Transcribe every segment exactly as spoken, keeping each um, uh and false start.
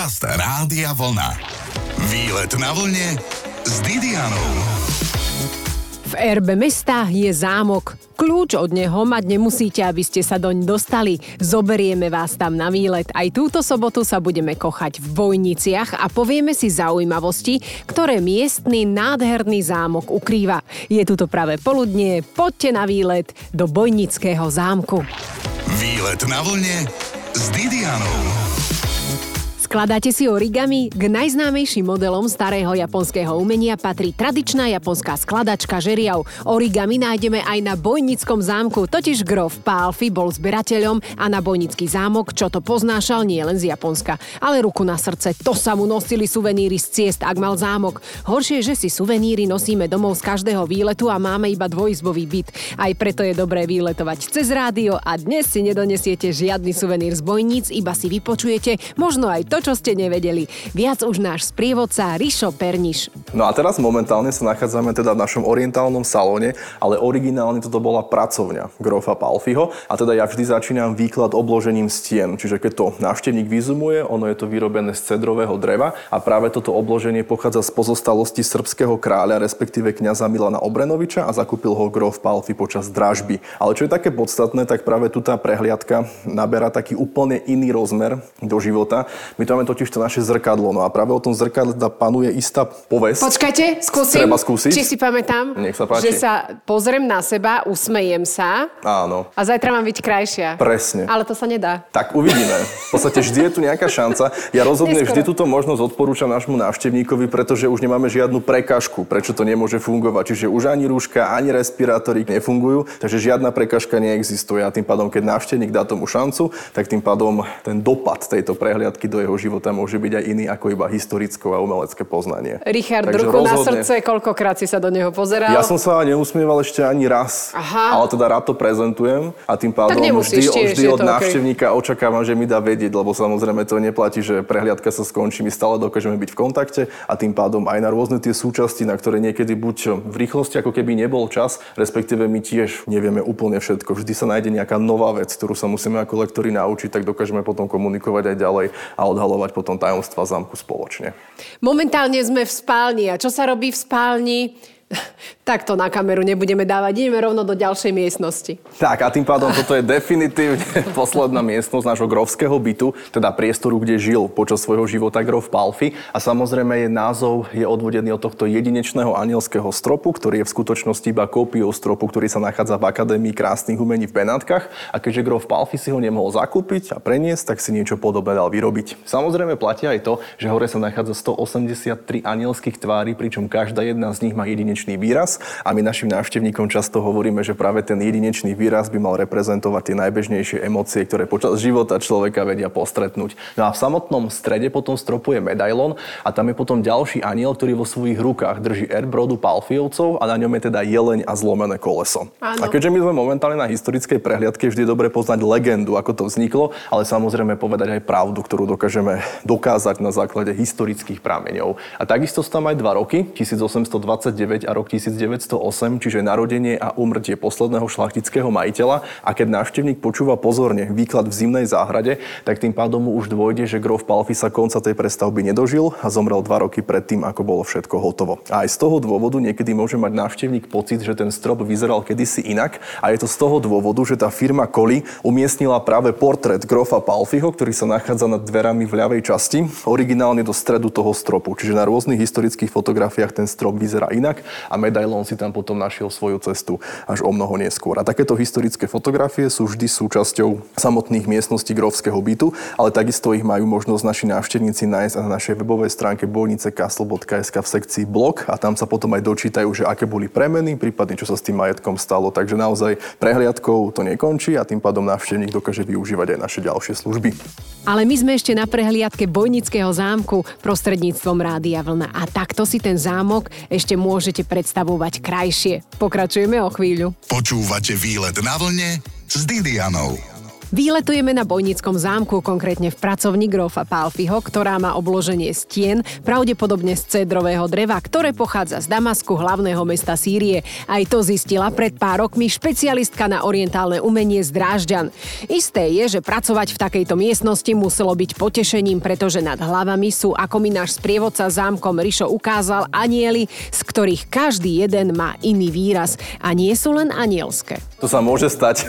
Podcast Rádia Vlna. Výlet na vlne s Didianou. V erbe mesta je zámok. Kľúč od neho mať nemusíte, aby ste sa doň dostali. Zoberieme vás tam na výlet. Aj túto sobotu sa budeme kochať v Bojniciach a povieme si zaujímavosti, ktoré miestny nádherný zámok ukrýva. Je tu to práve poludnie, poďte na výlet do Bojnického zámku. Výlet na vlne s Didianou. Skladáte si origami? K najznámejším modelom starého japonského umenia patrí tradičná japonská skladačka žeriav. Origami nájdeme aj na Bojnickom zámku, totiž grof Pálffy bol zberateľom a na Bojnický zámok, čo to poznášal nie len z Japonska. Ale ruku na srdce, to sa mu nosili suveníry z ciest, ak mal zámok. Horšie, že si suveníry nosíme domov z každého výletu a máme iba dvojizbový byt. Aj preto je dobré výletovať cez rádio a dnes si nedonesiete žiadny suvenír z Bojníc, iba si vypočujete možno aj to, čo ste nevedeli. Viac už náš sprievodca Rišo Perniš. No a teraz momentálne sa nachádzame teda v našom orientálnom salóne, ale originálne toto bola pracovňa grofa Pálffyho a teda ja vždy začínam výklad obložením stien. Čiže keď to návštevník vyzumuje, ono je to vyrobené z cedrového dreva a práve toto obloženie pochádza z pozostalosti srbského kráľa, respektíve kňaza Milana Obrenoviča a zakúpil ho grof Pálffy počas dražby. Ale čo je také podstatné, tak práve tu tá prehliadka naberá taký úplne iný rozmer do života. My to máme totiž to naše zrkadlo. No a práve o tom zrkadle panuje istá povesť. Počkajte, skúsim. Treba skúsiť. Či si pamätám, Nech sa páči. že sa pozriem na seba, usmejem sa. Áno. A zajtra mám byť krajšia. Presne. Ale to sa nedá. Tak uvidíme. V podstate vždy je tu nejaká šanca. Ja rozhodne Neskoro. vždy túto možnosť odporúčam nášmu návštevníkovi, pretože už nemáme žiadnu prekážku, prečo to nemôže fungovať. Čiže už ani rúška, ani respirátory nefungujú, takže žiadna prekážka neexistuje. A tým pádom, keď návštevník dá tomu šancu, tak tým pádom ten dopad tejto prehliadky do jeho života môže byť aj iný ako iba historické a umelecké poznanie. Richard, Takže ruku na rozhodne. srdce, koľkokrát si sa do neho pozeral? Ja som sa neusmieval ešte ani raz, Aha. ale teda rád to prezentujem a tým pádom nemusíš vždy, tiež, vždy je od to návštevníka okay. Očakávam, že mi dá vedieť, lebo samozrejme to neplatí, že prehliadka sa skončí, my stále dokážeme byť v kontakte a tým pádom aj na rôzne tie súčasti, na ktoré niekedy buď v rýchlosti ako keby nebol čas, respektíve my tiež nevieme úplne všetko. Vždy sa nájde nejaká nová vec, ktorú sa musíme ako lektori naučiť, tak dokážeme potom komunikovať aj ďalej a odhalovať potom tajomstva zámku spoločne. Momentálne sme v spálni. A čo sa robí v spálni? Takto na kameru nebudeme dávať. Ideme rovno do ďalšej miestnosti. Tak a tým pádom toto je definitívne posledná miestnosť nášho grofského bytu, teda priestoru, kde žil počas svojho života grof Pálffy. A samozrejme je názov je odvodený od tohto jedinečného anielského stropu, ktorý je v skutočnosti iba kópiou stropu, ktorý sa nachádza v Akadémii krásnych umení v Benátkach. A keďže grof Pálffy si ho nemohol zakúpiť a preniesť, tak si niečo podobné dal vyrobiť. Samozrejme platí aj to, že hore sa nachádza stoosemdesiattri anielských tvári, pričom každá jedna z nich má jedinečný výraz a my našim návštevníkom často hovoríme, že práve ten jedinečný výraz by mal reprezentovať tie najbežnejšie emócie, ktoré počas života človeka vedia postretnúť. No a v samotnom strede potom stropu je medailón a tam je potom ďalší aniel, ktorý vo svojich rukách drží erb rodu Pálffyovcov a na ňom je teda jeleň a zlomené koleso. Áno. A keďže my sme momentálne na historickej prehliadke, vždy je dobre poznať legendu, ako to vzniklo, ale samozrejme povedať aj pravdu, ktorú dokážeme dokázať na základe historických prameňov. A takisto sú tam aj dva roky, tisícosemstodvadsaťdeväť a rok tisícdeväťstoosem, čiže narodenie a úmrtie posledného šlachtického majiteľa. A keď návštevník počúva pozorne výklad v Zimnej záhrade, tak tým pádom mu už dôjde, že grof Pálffy sa konca tej prestavby nedožil a zomrel dva roky predtým, ako bolo všetko hotovo. A aj z toho dôvodu niekedy môže mať návštevník pocit, že ten strop vyzeral kedysi inak. A je to z toho dôvodu, že tá firma Koli umiestnila práve portrét grofa Pálffyho, ktorý sa nachádza nad dverami v ľavej časti, originálne do stredu toho stropu. Čiže na rôznych historických fotografiách ten strop vyzerá inak a medailón si tam potom našiel svoju cestu až o mnoho neskôr. A takéto historické fotografie sú vždy súčasťou samotných miestností grofského bytu, ale takisto ich majú možnosť naši návštevníci nájsť na našej webovej stránke bojnicecastle bodka es ká v sekcii blog a tam sa potom aj dočítajú, že aké boli premeny, prípadne čo sa s tým majetkom stalo. Takže naozaj prehliadkou to nekončí a tým pádom návštevník dokáže využívať aj naše ďalšie služby. Ale my sme ešte na prehliadke Bojnického zámku prostredníctvom Rádia Vlna. A takto si ten zámok ešte môžete predstavovať krajšie. Pokračujeme o chvíľu. Počúvate Výlet na vlne s Didianou. Výletujeme na Bojnickom zámku, konkrétne v pracovni grófa Pálfiho, ktorá má obloženie stien, pravdepodobne z cédrového dreva, ktoré pochádza z Damasku, hlavného mesta Sýrie. Aj to zistila pred pár rokmi špecialistka na orientálne umenie z Drážďan. Isté je, že pracovať v takejto miestnosti muselo byť potešením, pretože nad hlavami sú, ako mi náš sprievodca zámkom Rišo ukázal, anieli, z ktorých každý jeden má iný výraz. A nie sú len anielské. To sa môže stať,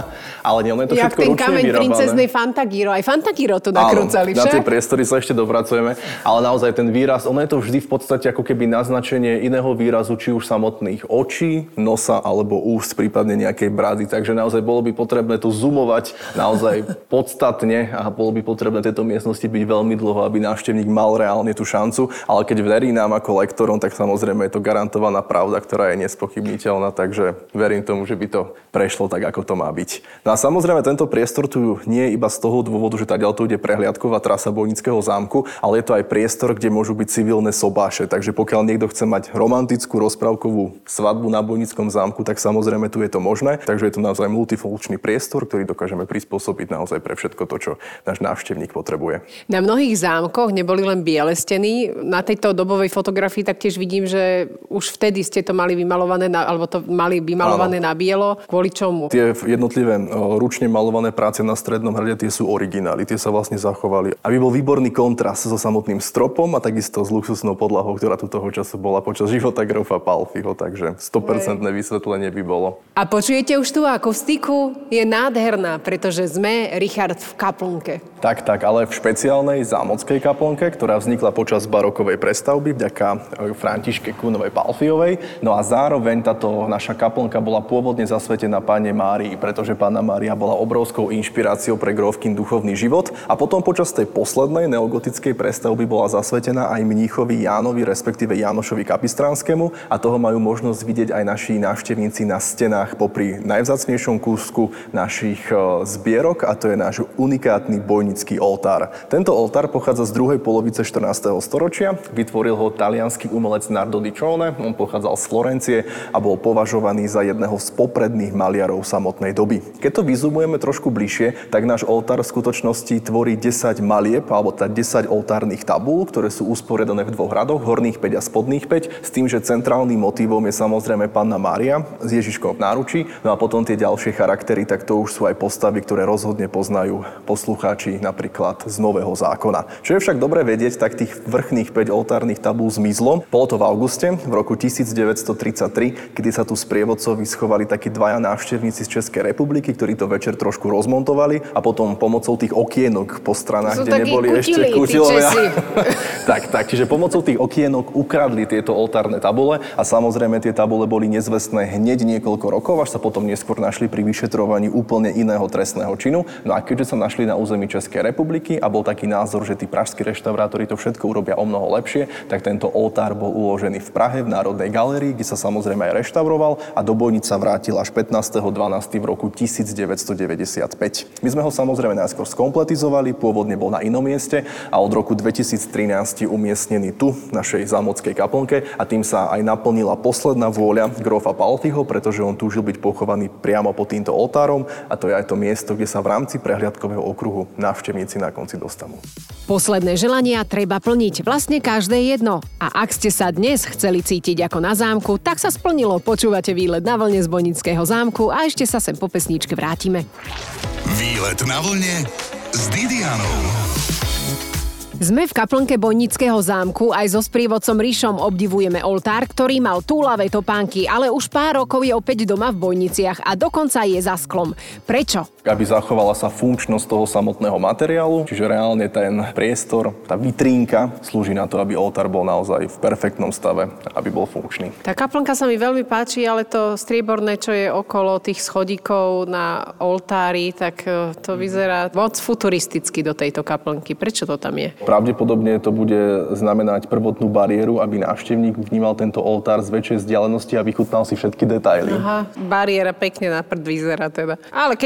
ale nie, ono je to Jak všetko ten ručne kameň vyrobané. princeznej Fantagiro. Aj Fantagiro to nakrúcali, Áno, na tie však? priestory sa ešte dopracujeme, ale naozaj ten výraz, ono je to vždy v podstate ako keby naznačenie iného výrazu, či už samotných očí, nosa alebo úst, prípadne nejakej brady. Takže naozaj bolo by potrebné to zoomovať naozaj podstatne a bolo by potrebné tejto miestnosti byť veľmi dlho, aby návštevník mal reálne tú šancu. Ale keď verí nám ako lektorom, tak samozrejme je to garantovaná pravda, ktorá je nespochybniteľná, takže verím tomu, že by to prešlo tak, ako to má byť. No a samozrejme tento priestor tu nie je iba z toho dôvodu, že tadiaľ tu ide prehliadková trasa Bojnického zámku, ale je to aj priestor, kde môžu byť civilné sobáše. Takže pokiaľ niekto chce mať romantickú rozprávkovú svadbu na Bojnickom zámku, tak samozrejme tu je to možné. Takže je to naozaj multifunkčný priestor, ktorý dokážeme prispôsobiť naozaj pre všetko to, čo náš návštevník potrebuje. Na mnohých zámkoch neboli len biele steny. Na tejto dobovej fotografii taktiež vidím, že už vtedy ste to mali vymalované, na, alebo to mali vymalované Áno. na bielo. Kvôli čomu? Tie jednotlivé o, ručne malované práce na strednom hrade, tie sú originály, tie sa vlastne zachovali. Aby bol výborný kontrast so samotným stropom a takisto s luxusnou podlahou, ktorá tu toho času bola počas života grófa Pálfiho, takže sto percent vysvetlenie by bolo. A počujete už tú akustiku? Je nádherná, pretože sme, Richard, v kaplnke. Tak, tak, ale v špeciálnej zámockej kaplnke, ktorá vznikla počas barokovej prestavby vďaka Františke Kunovej Pálfiovej. No a zároveň táto naša kaplnka bola pôvodne zasvetená Panne Márii, pretože Panna Mária bola obrovskou inšpiráciou pre grófkin duchovný život a potom počas tej poslednej neogotickej prestavby bola zasvetená aj mníchovi Jánovi, respektíve Jánošovi Kapistranskému a toho majú možnosť vidieť aj naši návštevníci na stenách popri najvzácnejšom kúsku našich zbierok a to je náš unikátny bojnický oltár. Tento oltár pochádza z druhej polovice štrnásteho storočia, vytvoril ho taliansky umelec Nardo di Cione, on pochádzal z Florencie a bol považovaný za jedného z popredných maliarov samotnej doby. Keď to vyzumujeme trošku bližšie, tak náš oltár v skutočnosti tvorí desať malieb, alebo tá desať oltárnych tabúl, ktoré sú usporiadané v dvoch radoch, horných päť a spodných päť, s tým, že centrálnym motívom je samozrejme Panna Mária s Ježiškom v náručí. No a potom tie ďalšie charaktery, tak to už sú aj postavy, ktoré rozhodne poznajú poslucháči napríklad z Nového zákona. Čo je však dobre vedieť, tak tých vrchných päť oltárnych tabúl zmizlo. Bolo to v auguste v roku devätnásťstotridsaťtri, kedy sa tu sprievodcovi schovali takí dvaja návštevníci z Českej republiky, ktorí to večer trošku rozmontovali a potom pomocou tých okienok po stranách, kde neboli kutili, ešte kutilovia. tak, tak, čiže pomocou tých okienok ukradli tieto oltárne tabule a samozrejme tie tabule boli nezvestné hneď niekoľko rokov, až sa potom neskôr našli pri vyšetrovaní úplne iného trestného činu. No a keďže sa našli na území Českej republiky a bol taký názor, že tí pražskí reštaurátori to všetko urobia o mnoho lepšie, tak tento oltár bol uložený v Prahe v Národnej galérii, kde sa samozrejme aj reštauroval a do Bojnic sa vrátil až pätnásteho decembra v roku devätnásťstodeväťdesiatpäť. My sme ho samozrejme najskôr skompletizovali, pôvodne bol na inom mieste a od roku dvetisíctrinásť je umiestnený tu v našej zámockej kaplnke a tým sa aj naplnila posledná vôľa grófa Pálfiho, pretože on túžil byť pochovaný priamo pod týmto oltárom a to je aj to miesto, kde sa v rámci prehliadkového okruhu návštevníci na konci dostanú. Posledné želania treba plniť, vlastne každé jedno. A ak ste sa dnes chceli cítiť ako na zámku, tak sa splnilo. Počúvate Výlet na vlne z Bojnického zámku a ešte sa sem po pesničke vrátime. Výlet na vlne s Didianou. Sme v kaplnke Bojnického zámku, aj so sprievodcom Rišom obdivujeme oltár, ktorý mal túlavé topánky, ale už pár rokov je opäť doma v Bojniciach a dokonca je za sklom. Prečo? Aby zachovala sa funkčnosť toho samotného materiálu, čiže reálne ten priestor, tá vitrínka slúži na to, aby oltár bol naozaj v perfektnom stave, aby bol funkčný. Tá kaplnka sa mi veľmi páči, ale to strieborné, čo je okolo tých schodíkov na oltári, tak to vyzerá moc futuristicky do tejto kaplnky. Prečo to tam je? Pravdepodobne to bude znamenať prvotnú bariéru, aby návštevník vnímal tento oltár z väčšej vzdialenosti a vychutnal si všetky detaily. Aha, bariéra pekne na prd vyzerá teda. Ale keď je tu veľa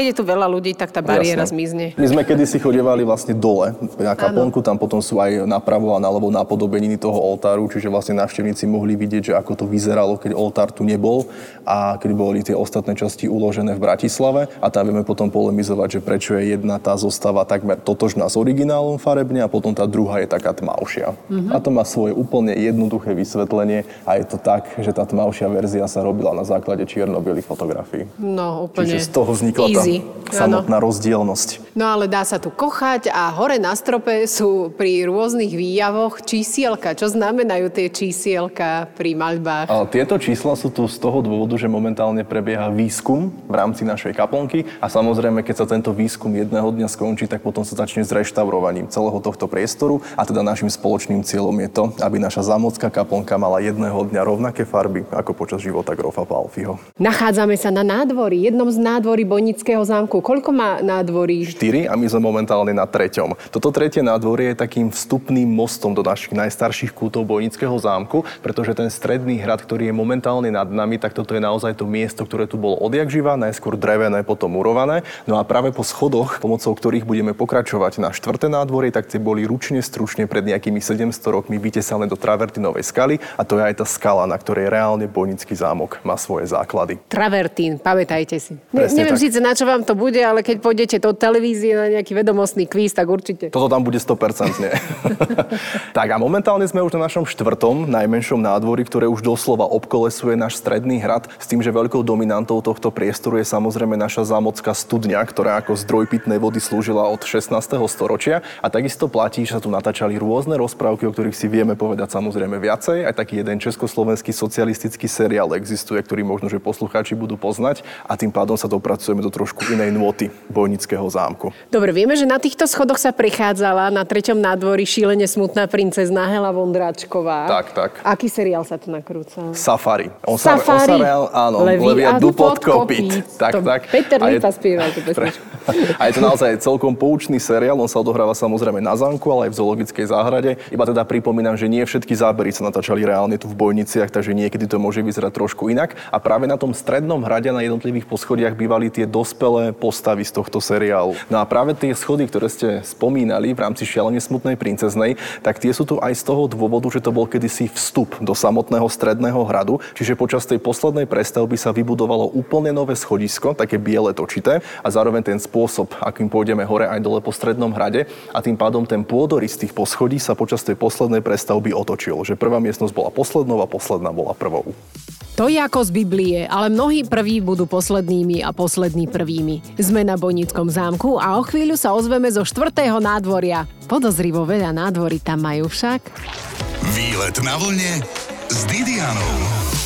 veľa ľudí, tak tá bariéra Jasne. zmizne. My sme kedysi chodievali vlastne dole na kaplnku, tam potom sú aj napravo a naľavo napodobeniny toho oltáru, čiže vlastne návštevníci mohli vidieť, že ako to vyzeralo, keď oltár tu nebol a keď boli tie ostatné časti uložené v Bratislave. A tam vieme potom polemizovať, že prečo je jedna tá zostava takmer totožná s originálom farebne a potom tá druhá je taká tmavšia. Mm-hmm. A to má svoje úplne jednoduché vysvetlenie a je to tak, že tá tmavšia verzia sa robila na základe čierno-bielých fotografií. No, úplne Čiže z toho vznikla easy. tá samotná ano. rozdielnosť. No ale dá sa tu kochať a hore na strope sú pri rôznych výjavoch čísielka. Čo znamenajú tie čísielka pri maľbách? A tieto čísla sú tu z toho dôvodu, že momentálne prebieha výskum v rámci našej kaplnky a samozrejme, keď sa tento výskum jedného dňa skončí, tak potom sa začne s reštaurovaním celého tohto priestoru a teda našim spoločným cieľom je to, aby naša zámocká kaplnka mala jedného dňa rovnaké farby ako počas života grofa Palfiho. Nachádzame sa na nádvorí, jednom z nádvorí Bojnického zámku. Koľko má nádvorí? štyri a my sme momentálne na treťom. Toto tretie nádvorie je takým vstupným mostom do našich najstarších kútov Bojnického zámku, pretože ten stredný hrad, ktorý je momentálne nad nami, tak toto je naozaj to miesto, ktoré tu bolo odjak živa, najskôr drevené, potom murované. No a práve po schodoch, pomocou ktorých budeme pokračovať na štvrté nádvorie, tak tie boli ručne stručne pred nejakými sedemsto rokmi vytesané do travertinovej skaly a to je aj tá skala, na ktorej reálne Bojnický zámok má svoje základy. Travertín, pamätajte si. Ne, neviem síce, na čo vám to bude, ale keď pôjdete do televízie na nejaký vedomostný kvíz, tak určite. Toto tam bude sto percent. Tak a momentálne sme už na našom štvrtom, najmenšom nádvorí, ktoré už doslova obkolesuje náš stredný hrad, s tým, že veľkou dominantou tohto priestoru je samozrejme naša zámocká studňa, ktorá ako zdroj pitnej vody slúžila od šestnásteho storočia a takisto platí, že sa tu natáčali rôzne rozprávky, o ktorých si vieme povedať samozrejme viacej. Aj taký jeden československý socialistický seriál existuje, ktorý možno, že poslucháči budú poznať a tým pádom sa dopracujeme do trošku inej nôty Bojnického zámku. Dobre, vieme, že na týchto schodoch sa prechádzala na treťom nádvorí šílene smutná princezná Hela Vondráčková. Tak, tak. Aký seriál sa tu nakrúcal? Safari. On Safari? Sa, on sa reál, áno, Leviadu pod kopyt. Tak, tak. Peter Lipa spieval tú pesničku. A je to naozaj celkom poučný seriál. On sa odohráva samozrejme na zámku, ale aj v zoologickej záhrade. Iba teda pripomínam, že nie všetky zábery sa natáčali reálne tu v Bojniciach, takže niekedy to môže vyzerať trošku inak. A práve na tom strednom hrade na jednotlivých poschodiach bývali tie dospelé postavy z tohto seriálu. No a práve tie schody, ktoré ste spomínali v rámci Šialene smutnej princeznej, tak tie sú tu aj z toho dôvodu, že to bol kedysi vstup do samotného stredného hradu. Čiže počas tej poslednej prestavby sa vybudovalo úplne nové schodisko, také biele točité a zároveň ten spôsob, akým pôjdeme hore aj dole po strednom hrade a tým pádom ten pôdorys tých poschodí sa počas tej poslednej prestavby otočil, že prvá miestnosť bola poslednou a posledná bola prvou. To je ako z Biblie, ale mnohí prví budú poslednými a poslední prvými. Sme na Bojnickom zámku a o chvíľu sa ozveme zo štvrtého nádvoria. Podozrivo veľa nádvorí tam majú však. Výlet na vlne s Didianou.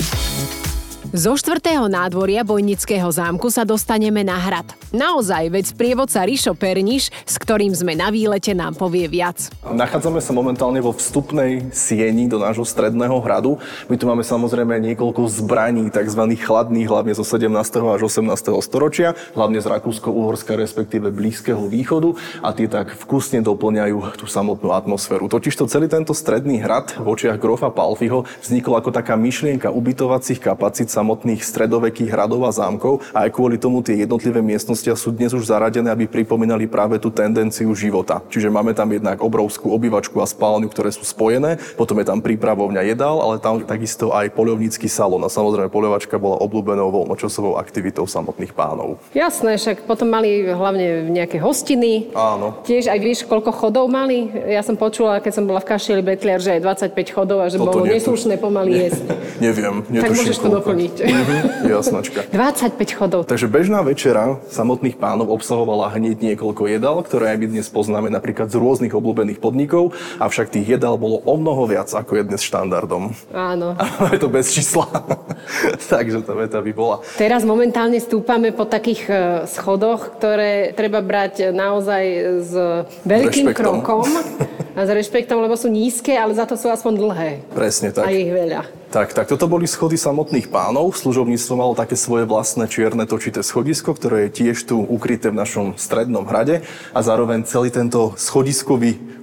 Zo štvrtého nádvoria Bojnického zámku sa dostaneme na hrad. Naozaj, veď sprievodca Rišo Perniš, s ktorým sme na výlete, nám povie viac. Nachádzame sa momentálne vo vstupnej sieni do nášho stredného hradu. My tu máme samozrejme niekoľko zbraní, tzv. Chladných, hlavne zo sedemnásteho až osemnásteho storočia, hlavne z Rakúsko-Uhorska, respektíve Blízkeho východu a tie tak vkusne doplňajú tú samotnú atmosféru. Totižto celý tento stredný hrad v očiach grofa Palfiho vznikol ako taká myšlienka ubytovacích kapacít samotných stredovekých hradov a zámkov a aj kvôli tomu tie jednotlivé miestnosti sú dnes už zaradené, aby pripomínali práve tú tendenciu života. Čiže máme tam jednak obrovskú obývačku a spálňu, ktoré sú spojené, potom je tam prípravovňa jedál, ale tam takisto aj poľovnícky salón a samozrejme poľovačka bola obľúbenou voľnočasovou aktivitou samotných pánov. Jasné, však potom mali hlavne nejaké hostiny. Áno. Tiež aj vieš, koľko chodov mali? Ja som počula, keď som bola v Kaštieli Betliar, že aj dvadsaťpäť chodov a že Toto bolo neslušné pomaly jesť. Neviem, netuším. Tak môžeš to doplniť. Mhm, jasnačka. dvadsaťpäť chodov. Takže bežná večera samotných pánov obsahovala hneď niekoľko jedál, ktoré aj my dnes poznáme napríklad z rôznych obľúbených podnikov, avšak tých jedál bolo o mnoho viac, ako je dnes štandardom. Áno. A je to bez čísla. Takže tá veta by bola. Teraz momentálne stúpame po takých schodoch, ktoré treba brať naozaj s veľkým krokom a s rešpektom, lebo sú nízke, ale za to sú aspoň dlhé. Presne tak. A ich veľa. Tak, tak toto boli schody samotných pánov. Služobníctvo malo také svoje vlastné čierne točité schodisko, ktoré je tiež tu ukryté v našom strednom hrade a zároveň celý tento schodiskový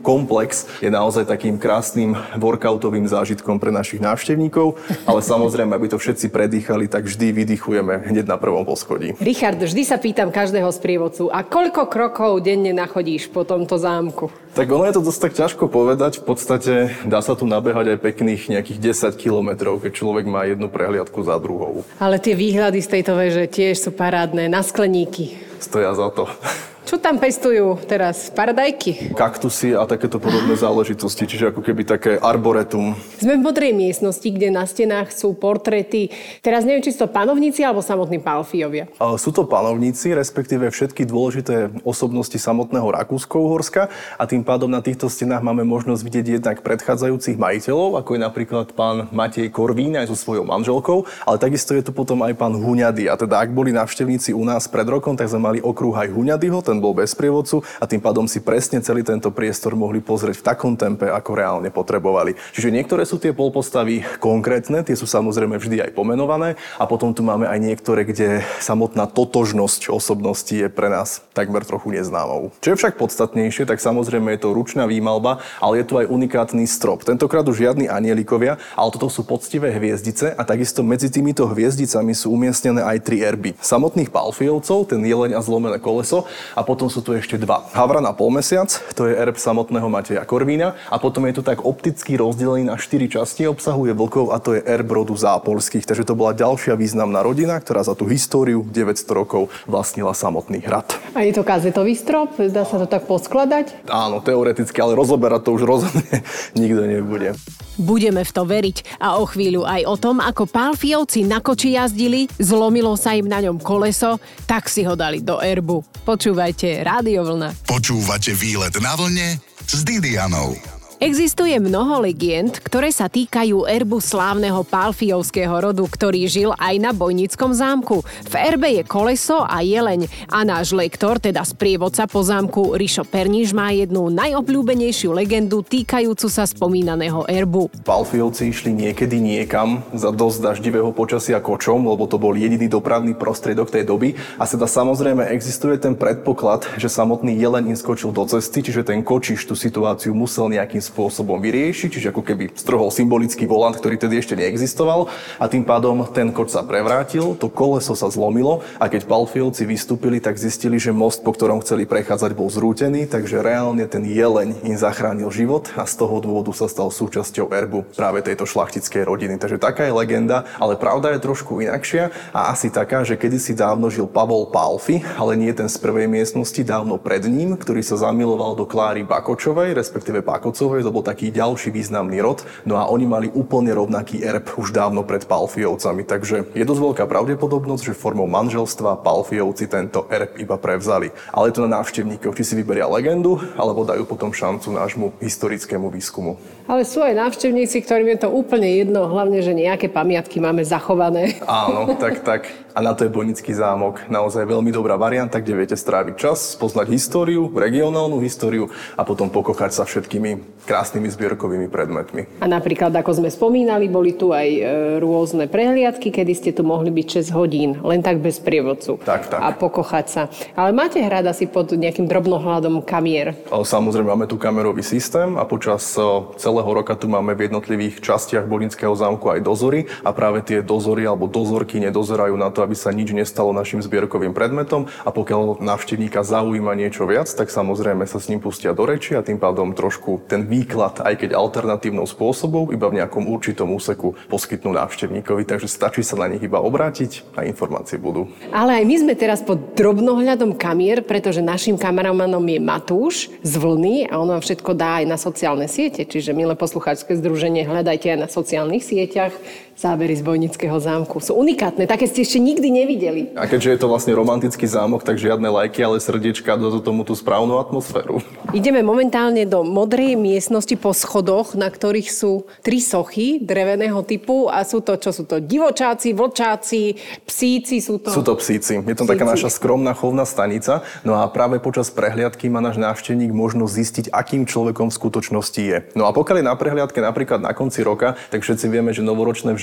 komplex je naozaj takým krásnym workoutovým zážitkom pre našich návštevníkov, ale samozrejme, aby to všetci predýchali, tak vždy vydychujeme hneď na prvom poschodí. Richard, vždy sa pýtam každého sprievodcu, a koľko krokov denne nachodíš po tomto zámku? Tak ono je to dosť tak ťažko povedať. V podstate dá sa tu nabehať aj pekných nejakých desať kilometrov, keď človek má jednu prehliadku za druhou. Ale tie výhľady z tejto veže tiež sú parádne, na skleníky. Stoja za to. Čo tam pestujú teraz? Paradajky? Kaktusy a takéto podobné záležitosti, čiže ako keby také arboretum. Sme v modrej miestnosti, kde na stenách sú portréty. Teraz neviem, či sú to panovníci alebo samotní Pálfiovia. Sú to panovníci, respektíve všetky dôležité osobnosti samotného Rakúsko-Uhorska a tým pádom na týchto stenách máme možnosť vidieť jednak predchádzajúcich majiteľov, ako je napríklad pán Matej Korvín aj so svojou manželkou, ale takisto je tu potom aj pán Huňady. A teda ak boli návštevníci u nás pred rokom, tak sme mali okruh aj Huňadyho, ten bol bez sprievodcu a tým pádom si presne celý tento priestor mohli pozrieť v takom tempe, ako reálne potrebovali. Čiže niektoré sú tie polpostavy konkrétne, tie sú samozrejme vždy aj pomenované a potom tu máme aj niektoré, kde samotná totožnosť osobnosti je pre nás takmer trochu neznámou. Čo je však podstatnejšie, tak samozrejme je to ručná výmalba, ale je tu aj unikátny strop. Tentokrát už žiadni anielikovia, ale toto sú poctivé hviezdice a takisto medzi týmito hviezdicami sú umiestnené aj tri erby samotných Pálfiovcov, ten jeleň a zlomené koleso. A potom sú tu ešte dva. Havran a polmesiac, to je erb samotného Mateja Korvína. A potom je tu tak opticky rozdelený na štyri časti, obsahuje vlkov a to je erb rodu Zápolských. Takže to bola ďalšia významná rodina, ktorá za tú históriu deväťsto rokov vlastnila samotný hrad. A je to kazetový strop? Dá sa to tak poskladať? Áno, teoreticky, ale rozoberať to už rozhodne nikto nebude. Budeme v to veriť a o chvíľu aj o tom, ako Pálfiovci na koči jazdili, zlomilo sa im na ňom koleso, tak si ho dali do erbu. Počúvajte Rádio Vlna. Počúvate Výlet na vlne s Didianou. Existuje mnoho legend, ktoré sa týkajú erbu slávneho Pálfiovského rodu, ktorý žil aj na Bojnickom zámku. V erbe je koleso a jeleň a náš lektor, teda sprievodca po zámku Rišo Perníš, má jednu najobľúbenejšiu legendu týkajúcu sa spomínaného erbu. Pálfiovci išli niekedy niekam za dosť daždivého počasia kočom, lebo to bol jediný dopravný prostriedok tej doby a teda samozrejme existuje ten predpoklad, že samotný jeleň im skočil do cesty, čiže ten kočiš tú situáciu musel nejakým spôsobom vyriešiť, čiže ako keby strhol symbolický volant, ktorý tedy ešte neexistoval a tým pádom ten koč sa prevrátil, to koleso sa zlomilo a keď Pálfiovci vystúpili, tak zistili, že most, po ktorom chceli prechádzať, bol zrútený, takže reálne ten jeleň im zachránil život a z toho dôvodu sa stal súčasťou erbu práve tejto šlachtickej rodiny. Takže taká je legenda, ale pravda je trošku inakšia a asi taká, že kedysi dávno žil Pavol Pálfi, ale nie ten z prvej miestnosti, dávno pred ním, ktorý sa zamiloval do Kláry Bakočovej, respektíve Pakocovej. To bol taký ďalší významný rod. No a oni mali úplne rovnaký erb už dávno pred Pálfiovcami. Takže je dosť veľká pravdepodobnosť, že formou manželstva Pálfiovci tento erb iba prevzali. Ale je to na návštevníkov, či si vyberia legendu, alebo dajú potom šancu nášmu historickému výskumu. Ale sú aj návštevníci, ktorým je to úplne jedno, hlavne, že nejaké pamiatky máme zachované. Áno, tak, tak. A na to je Bojnický zámok. Naozaj veľmi dobrá varianta, kde viete stráviť čas, spoznať históriu, regionálnu históriu a potom pokochať sa všetkými krásnymi zbierkovými predmetmi. A napríklad, ako sme spomínali, boli tu aj e, rôzne prehliadky, kedy ste tu mohli byť šesť hodín, len tak bez prievodcu. Tak, tak. A pokochať sa. Ale máte hrad asi pod nejakým drobnohľadom kamier? Samozrejme, máme tu kamerový systém a počas celého roka tu máme v jednotlivých častiach Bojnického zámku aj dozory a práve tie dozory alebo dozorky nedozerajú na to, aby sa nič nestalo našim zbierkovým predmetom a pokiaľ návštevníka zaujíma niečo viac, tak samozrejme sa s ním pustia do reči a tým pádom trošku ten výklad, aj keď alternatívnou spôsobom, iba v nejakom určitom úseku poskytnú návštevníkovi, takže stačí sa na nich iba obrátiť a informácie budú. Ale aj my sme teraz pod drobnohľadom kamier, pretože našim kameramanom je Matúš z Vlny a on vám všetko dá aj na sociálne siete, čiže milé poslucháčske združenie, hľadajte aj na sociálnych sieťach zábery z Bojnického zámku. Sú unikátne, také ste ešte nikdy nevideli. A keďže je to vlastne romantický zámok, tak žiadne lajky, ale srdiečka do tomu tú správnu atmosféru. Ideme momentálne do modrej miestnosti po schodoch, na ktorých sú tri sochy dreveného typu a sú to, čo sú to divočáci, vlčáci, psíci, sú to... Sú to psíci. Je to psíci. Taká naša skromná chovná stanica. No a práve počas prehliadky má náš návštevník možnosť zistiť, akým človekom v skutočnosti je. No a pokiaľ je na prehliadke napríklad na konci roka, tak všetci vieme, že novoročné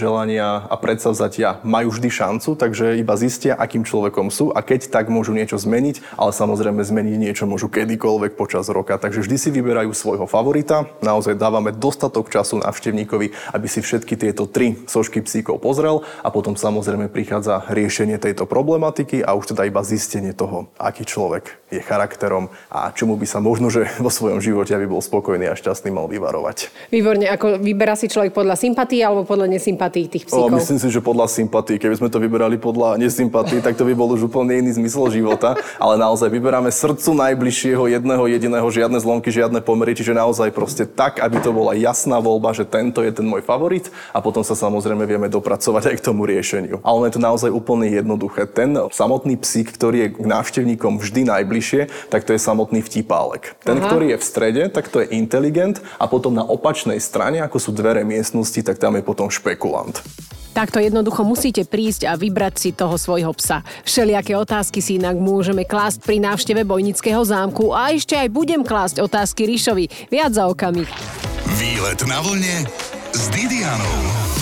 želania a predsavzatia majú vždy šancu, takže iba zistia, akým človekom sú a keď tak môžu niečo zmeniť, ale samozrejme zmeniť niečo môžu kedykoľvek počas roka. Takže vždy si vyberajú svojho favorita. Naozaj dávame dostatok času návštevníkovi, aby si všetky tieto tri sošky psíkov pozrel a potom samozrejme prichádza riešenie tejto problematiky a už teda iba zistenie toho, aký človek je charakterom a čomu by sa možno, že vo svojom živote, aby bol spokojný a šťastný, mal vyvarovať. Výborne, ako vyberá si človek podľa sympatí alebo podľa nesympatí tých psíkov? O, myslím si, že podľa sympatí. Keby sme to vyberali podľa nesympatí, tak to by bol už úplne iný zmysel života, ale naozaj vyberáme srdcu najbližšieho, jedného jediného, žiadne zlomky, žiadne pomery, čiže naozaj proste tak, aby to bola jasná voľba, že tento je ten môj favorit a potom sa samozrejme vieme dopracovať aj k tomu riešeniu. Ale je to naozaj úplne jednoduché. Ten samotný psík, ktorý je k návštevníkom vždy najbližšie, tak to je samotný vtipálek. Ten, Aha. ktorý je v strede, tak to je inteligent a potom na opačnej strane, ako sú dvere miestnosti, tak tam je potom špekulant. Takto jednoducho musíte prísť a vybrať si toho svojho psa. Všelijaké otázky si inak môžeme klásť pri návšteve Bojnického zámku a ešte aj budem klásť otázky Ríšovi. Viac za okamih. Výlet na vlne s Didianou.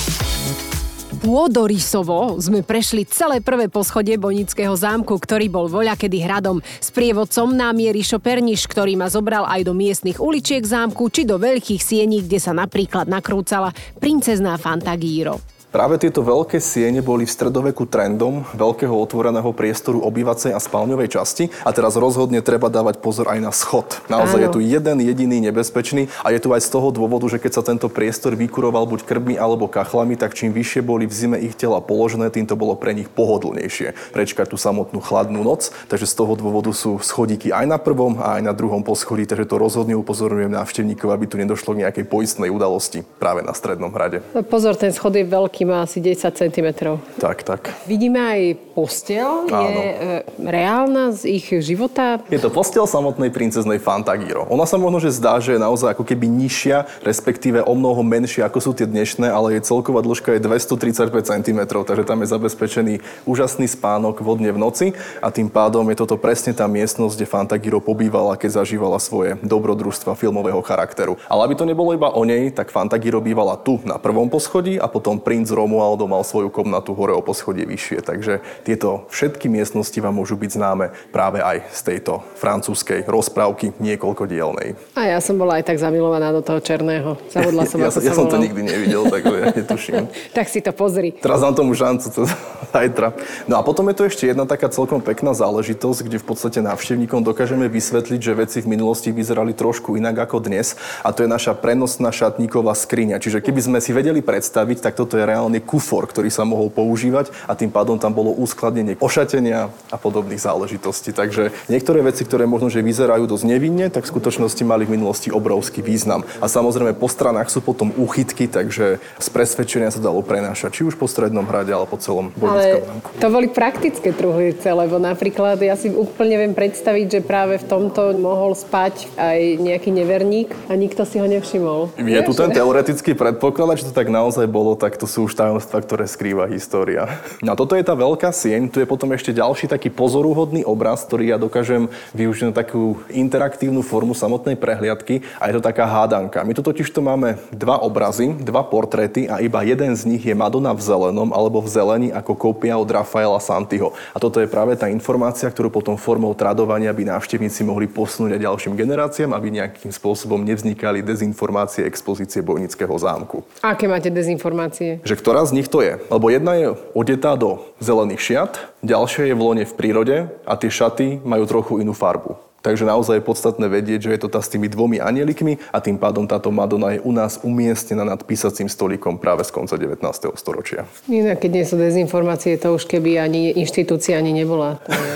Pôdorysovo sme prešli celé prvé poschodie Bojnického zámku, ktorý bol voľakedy hradom. S prievodcom nám je Rišo Perniš, ktorý ma zobral aj do miestnych uličiek zámku, či do veľkých siení, kde sa napríklad nakrúcala princezná Fantagíro. Práve tieto veľké siene boli v stredoveku trendom veľkého otvoreného priestoru obývacej a spálňovej časti a teraz rozhodne treba dávať pozor aj na schod. Naozaj Áno. je tu jeden jediný nebezpečný a je tu aj z toho dôvodu, že keď sa tento priestor vykuroval buď krbmi alebo kachlami, tak čím vyššie boli v zime ich tela položené, tým to bolo pre nich pohodlnejšie prečkať tú samotnú chladnú noc. Takže z toho dôvodu sú schodíky aj na prvom a aj na druhom poschodí, takže to rozhodne upozorňujem návštevníkov, aby tu nedošlo k nejakej poistnej udalosti práve na Strednom hrade. Pozor, ten schod je veľký. Má asi desať centimetrov. Tak, tak. Vidíme aj posteľ. Je e, reálna z ich života? Je to posteľ samotnej princeznej Fantagíro. Ona sa možno, že zdá, že je naozaj ako keby nižšia, respektíve o mnoho menšia, ako sú tie dnešné, ale jej celková dĺžka je dvestotridsaťpäť centimetrov, takže tam je zabezpečený úžasný spánok vodne v noci a tým pádom je toto presne tá miestnosť, kde Fantagíro pobývala, keď zažívala svoje dobrodružstva filmového charakteru. Ale aby to nebolo iba o nej, tak Fantagíro bývala tu na prvom poschodí a potom princ Romualdo mal svoju komnatu hore o poschodie vyššie, takže tieto všetky miestnosti vám môžu byť známe práve aj z tejto francúzskej rozprávky niekoľkodielnej. A ja som bola aj tak zamilovaná do toho černého. Zabudla som, ja, ako ja sa som to nikdy nevidel, takže ja netuším. Tak si to pozri. Teraz dám tomu šancu to zajtra. No a potom je tu ešte jedna taká celkom pekná záležitosť, kde v podstate návštevníkom dokážeme vysvetliť, že veci v minulosti vyzerali trošku inak ako dnes, a to je naša prenosná šatníková skriňa. Čiže keby sme si vedeli predstaviť, tak toto je reálne kufor, ktorý sa mohol používať a tým pádom tam bolo uskladnenie ošatenia a podobných záležitostí. Takže niektoré veci, ktoré možno že vyzerajú dosť nevinne, tak v skutočnosti mali v minulosti obrovský význam. A samozrejme po stranách sú potom úchytky, takže z presvedčenia sa dalo prenášať či už po Strednom hrade, ale po celom Bojnickom zámku. To boli praktické truhlice, lebo napríklad ja si úplne viem predstaviť, že práve v tomto mohol spať aj nejaký neverník a nikto si ho nevšimol. Je tu ten teoretický predpoklad, že to tak naozaj bolo, tak to sú už tajomstvá, ktoré skrýva história. No a toto je tá veľká sieň, tu je potom ešte ďalší taký pozoruhodný obraz, ktorý ja dokážem využiť na takú interaktívnu formu samotnej prehliadky a je to taká hádanka. My tu totiž to máme dva obrazy, dva portréty a iba jeden z nich je Madonna v zelenom alebo v zelení ako kópia od Rafaela Santiho. A toto je práve tá informácia, ktorú potom formou tradovania by návštevníci mohli posunúť aj ďalším generáciám, aby nejakým spôsobom nevznikali dezinformácie expozície Bojnického zámku. Aké máte dezinformácie? Že ktorá z nich to je? Lebo jedna je odetá do zelených šiat, ďalšia je v lone v prírode a tie šaty majú trochu inú farbu. Takže naozaj je podstatné vedieť, že je to tá s tými dvomi anielikmi a tým pádom táto Madonna je u nás umiestnená nad písacím stolikom práve z konca devätnásteho storočia. Inak, keď nie sú dezinformácie, to už keby ani inštitúcia ani nebola. To je...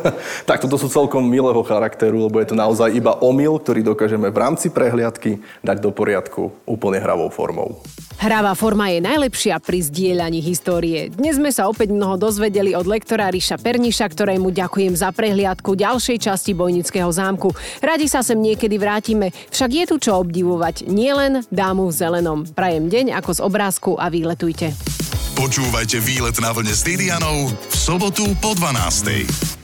Tak toto sú celkom milého charakteru, lebo je to naozaj iba omyl, ktorý dokážeme v rámci prehliadky dať do poriadku úplne hravou formou. Hravá forma je najlepšia pri zdieľaní histórie. Dnes sme sa opäť mnoho dozvedeli od lektora Riša Perniša, ktorému ďakujem za prehliadku ďalšej časti Bojnického zámku. Radi sa sem niekedy vrátime, však je tu čo obdivovať, nielen dámu v zelenom. Prajem deň ako z obrázku a výletujte. Počúvajte Výlet na vlne s Didianou v sobotu po dvanástej.